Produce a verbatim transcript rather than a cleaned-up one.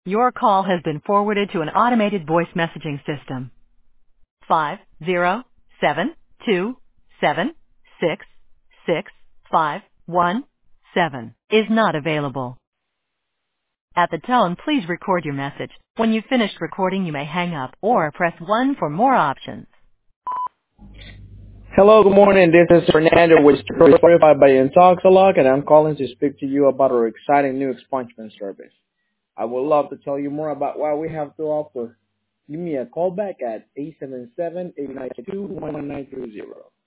Your call has been forwarded to an automated voice messaging system. Five zero seven two seven six six five one seven is not available. At the tone, please record your message. When you've finished recording, you may hang up or press one for more options. Hello, good morning. This is Fernando with Verified by Intoxalog, and I'm calling to speak to you about our exciting new expungement service. I would love to tell you more about what we have to offer. Give me a call back at eight seven seven, eight nine two, one nine two zero.